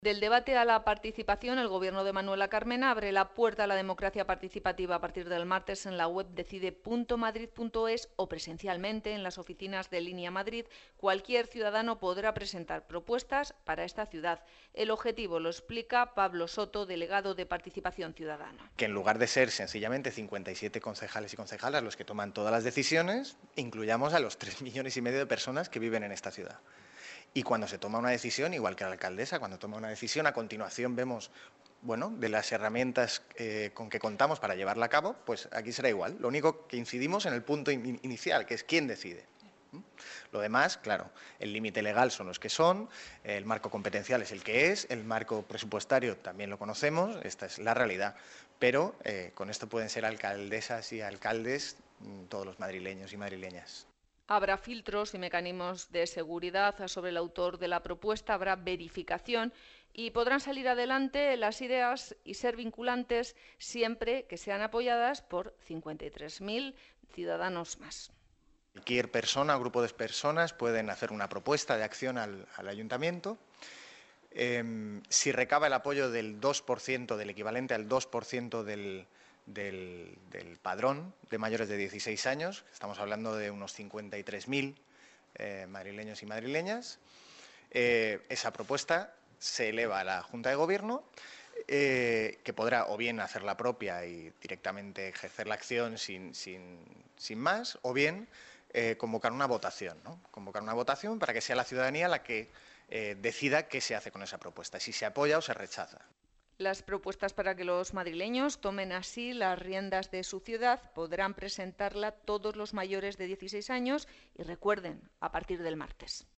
Del debate a la participación, el Gobierno de Manuela Carmena abre la puerta a la democracia participativa a partir del martes en la web decide.madrid.es o presencialmente en las oficinas de Línea Madrid. Cualquier ciudadano podrá presentar propuestas para esta ciudad. El objetivo lo explica Pablo Soto, delegado de Participación Ciudadana. Que en lugar de ser sencillamente 57 concejales y concejalas los que toman todas las decisiones, incluyamos a los 3,5 millones de personas que viven en esta ciudad. Y cuando se toma una decisión, igual que la alcaldesa, cuando toma una decisión, a continuación vemos, bueno, de las herramientas con que contamos para llevarla a cabo, pues aquí será igual. Lo único que incidimos en el punto inicial, que es quién decide. Lo demás, claro, el límite legal son los que son, el marco competencial es el que es, el marco presupuestario también lo conocemos, esta es la realidad, pero con esto pueden ser alcaldesas y alcaldes todos los madrileños y madrileñas. Habrá filtros y mecanismos de seguridad sobre el autor de la propuesta, habrá verificación y podrán salir adelante las ideas y ser vinculantes siempre que sean apoyadas por 53.000 ciudadanos más. Cualquier persona o grupo de personas pueden hacer una propuesta de acción al ayuntamiento. Si recaba el apoyo del 2%, del equivalente al 2% del padrón de mayores de 16 años, estamos hablando de unos 53.000 madrileños y madrileñas, esa propuesta se eleva a la Junta de Gobierno, que podrá o bien hacer la propia y directamente ejercer la acción sin más, o bien convocar una votación, ¿no? Convocar una votación para que sea la ciudadanía la que decida qué se hace con esa propuesta, si se apoya o se rechaza. Las propuestas para que los madrileños tomen así las riendas de su ciudad podrán presentarla todos los mayores de 16 años y recuerden, a partir del martes.